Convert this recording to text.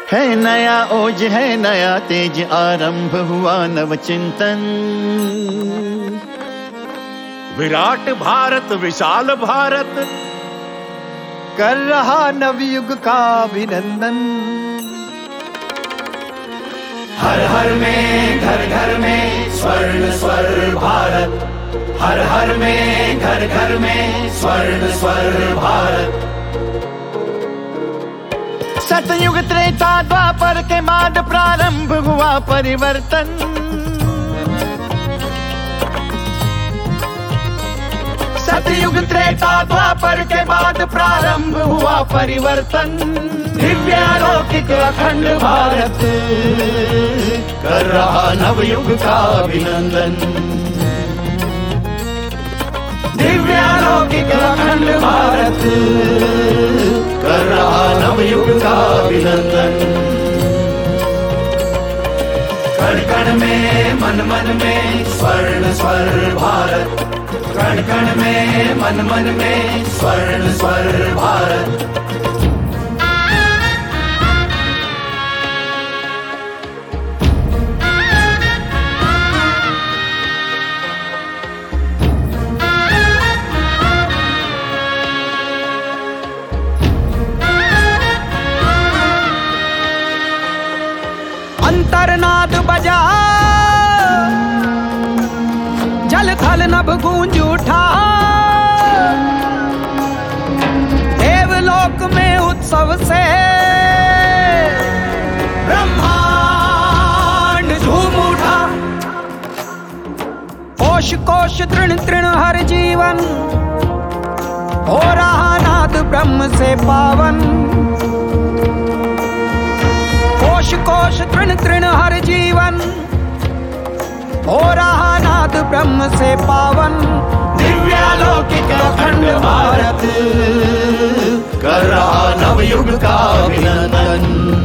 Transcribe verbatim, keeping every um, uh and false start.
है नया ओज है नया तेज, आरंभ हुआ नव चिंतन। विराट भारत विशाल भारत कर रहा नवयुग का अभिनंदन। हर हर में घर घर में स्वर्ण स्वर भारत, हर हर में घर घर में स्वर्ण स्वर भारत। सतयुग त्रेता द्वापर के बाद प्रारंभ हुआ परिवर्तन। सतयुग त्रेता द्वापर के बाद प्रारंभ हुआ परिवर्तन। दिव्यालौकिक अखंड भारत कर रहा नवयुग का अभिनंदन। दिव्यालौकिक अखंड भारत कर रहा नवयुग का अभिनंदन। कण कण में मन मन में स्वर्ण स्वर भारत, कण कण में मन मन में स्वर्ण स्वर भारत। अंतरनाद बजा, जल थल नभ गूंज उठा। देवलोक में उत्सव से ब्रह्मांड झूम उठा। कोश कोश तृण तृण हर जीवन हो रहा नाद ब्रह्म से पावन। कोश कोश तृण तृण हर जीवन हो रहा नाद ब्रह्म से पावन। दिव्यालौकिक अखंड भारत कर रहा नवयुग का अभिनंदन।